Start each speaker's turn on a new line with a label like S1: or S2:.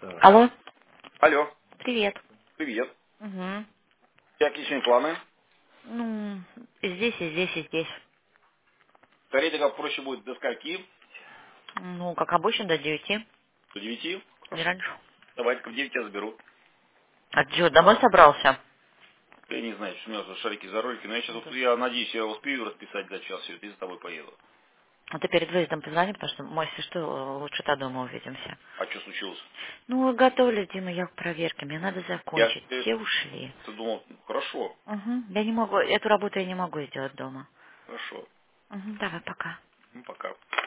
S1: Алло,
S2: Алло,
S1: привет.
S2: привет.
S1: Угу.
S2: Какие сегодня планы?
S1: Ну, и здесь, и здесь, и здесь.
S2: Скорее проще будет до скольки?
S1: Ну, как обычно, до 9,
S2: До 9?
S1: не
S2: Хорошо.
S1: раньше.
S2: Давайте-ка в 9 я заберу.
S1: А ты что, домой собрался?
S2: Я не знаю, что у меня за шарики за ролики, но я сейчас,
S1: Ну,
S2: я надеюсь, я успею расписать за час все это и за тобой поеду.
S1: А ты перед выездом позвони, потому что, мы, если что, лучше то дома увидимся.
S2: А что случилось?
S1: Ну, готовлю, Дима, я к проверке, мне надо
S2: Я
S1: закончить. Все ушли.
S2: думал, ну, хорошо,
S1: Угу. Я не могу, эту работу я не могу сделать дома.
S2: хорошо.
S1: Угу, давай, пока.
S2: Ну, пока.